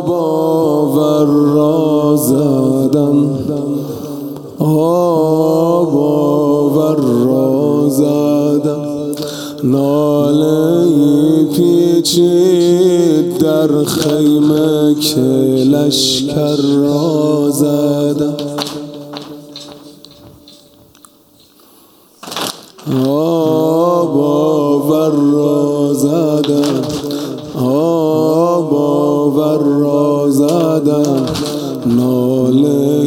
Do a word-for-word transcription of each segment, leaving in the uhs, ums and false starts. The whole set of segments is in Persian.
آباور را زدم، آباور را زدم، ناله پیچید در خیمه که لشکر را زدم. آباور را زدم، آباور را زدم، ناله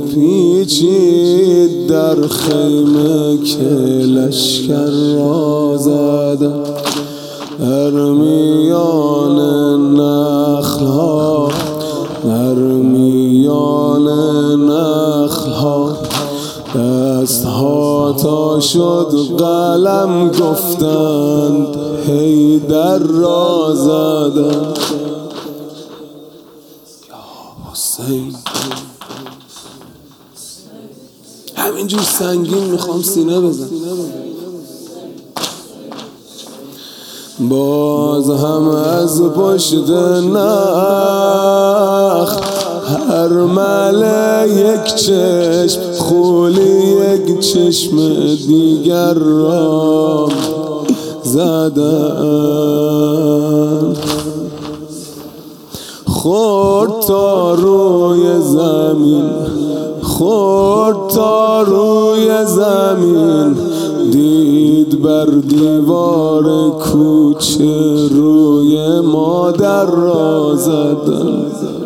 پیچید در خیمه که لشکر را زدم. در میان نخل‌ها، در میان نخل‌ها، دست‌ها تا شد قلم گفتند حیدر را زدم. یا حسین، همینجور سنگین میخوام سینه بزن. باز هم از پشت نخل هرمله یک چشم، خولی یک چشم دیگر را زدن. خورد تا روی زمین، خورد تا روی زمین، دید بر دیوار کوچه روی مادر را زدن.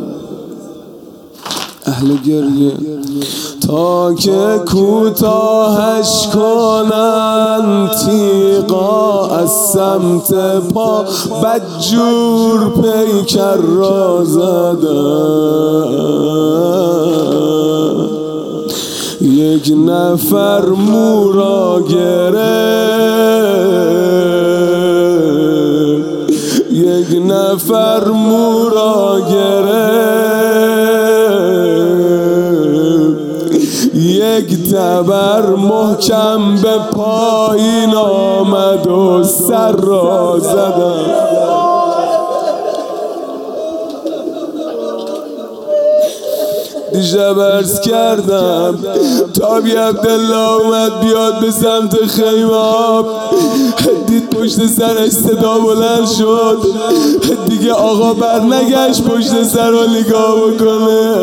اهل گریه تا که کوتاهش کنن، تیغا از سمت پا بدجور پیکر را زدن. یک نفر مو را گرفت، یک نفر مو را گرفت، یک تبر محکم به پایین آمد و سر را زدن. دیشب عرض کردم تابی عبدالله اومد بیاد به سمت خیمه، دید پشت سرش صدا بلند شد، دیگه آقا برنگشت پشت سر رو نگاه بکنه.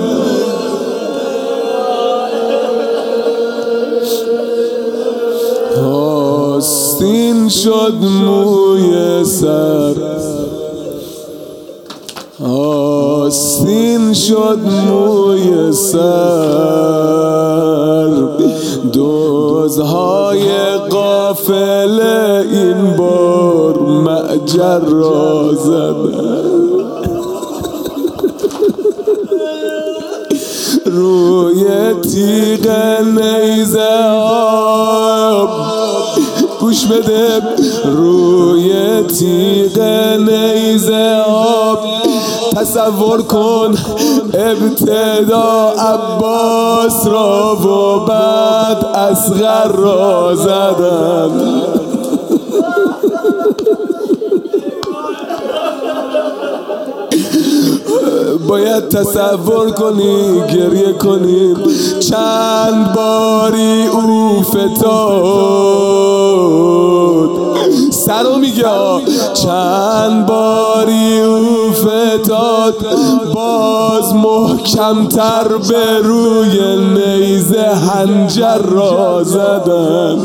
آستین شد موی سر، آستین شد موی سر، دزدهای قافله این بار معجر را زدن. روی تیغ نیزه آب گوش بده، روی تیغ نیزه آب تصور کن ابتدا عباس را و بعد اصغر را زدن. باید تصور کنی، گریه کنی، چند باری او فتاد، سرو میگه چند باری او فتاد، باز محکمتر به روی نیزه حنجر را زدن.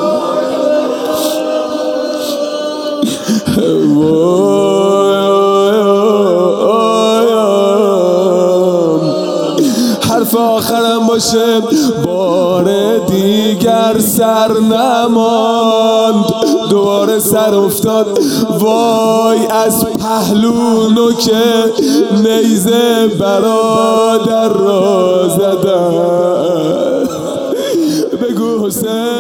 حرف آخرم باشه، بار دیگر سر نماند، دوباره سر افتاد، وای از پهلو نوک نیزه برادر را زدن. بگو حسین.